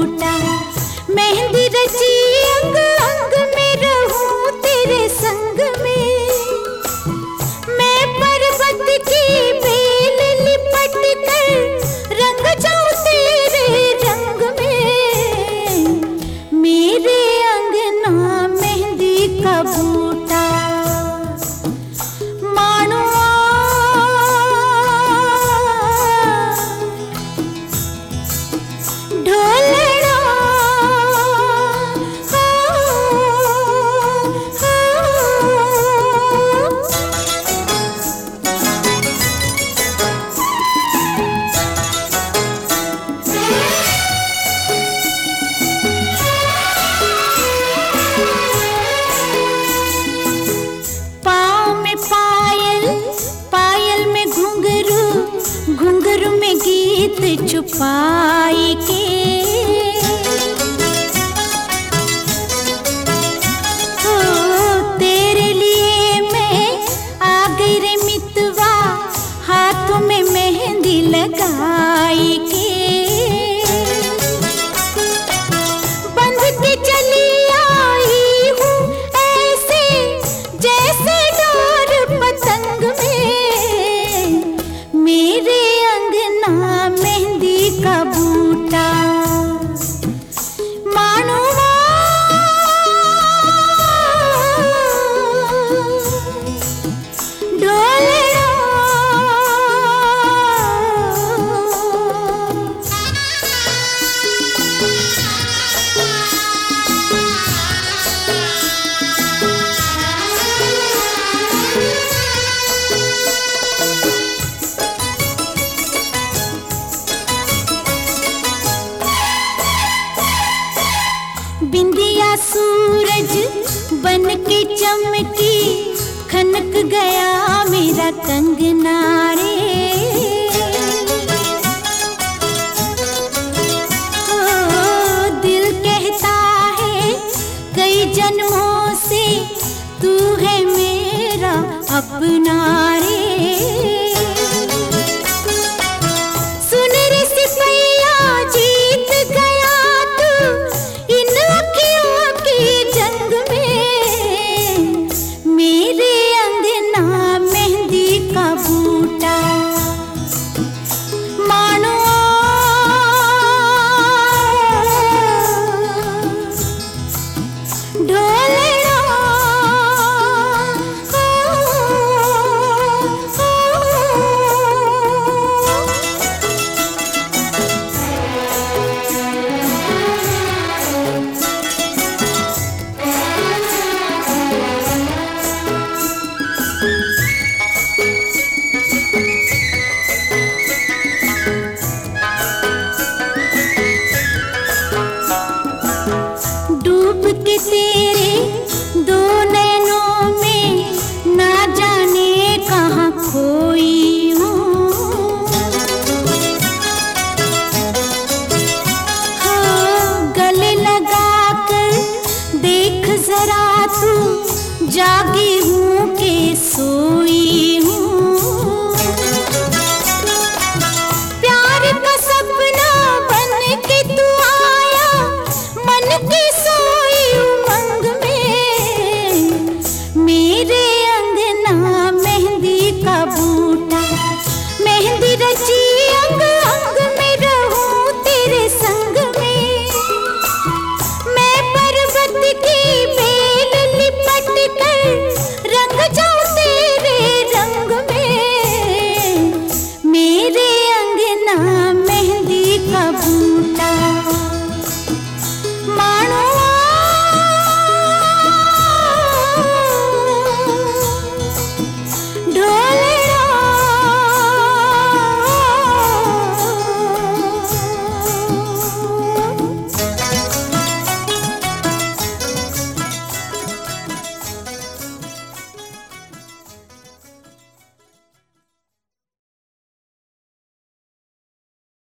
बूटा। मेहंदी रची अंग अंग में रहूं तेरे संग में, मैं पर्वत की बेल लिपट कर रंग जाऊं तेरे रंग में। मेरे अंगना मेहंदी का बूटा। मानुआ ढोलना घुंघरू में गीत छुपाई के, ओ तेरे लिए मैं आ गई रे मितवा, हाथों में मेहंदी लगाई के। बंध के चली आई हूँ ऐसे जैसे डोर पतंग में। मेरे अंगना मेहंदी का बूटा। मानुआ ढोलना बिंदिया सूरज बन के चमकी, खनक गया मेरा कंगना रे। ओ दिल कहता है कई जन्मों से तू है मेरा अपना रे। सुन रे सिपैया जीत गया तू इन अखियों की जंग में। मेरे अंगना मेहंदी का बूटा। मानुआ ढोलना डूब के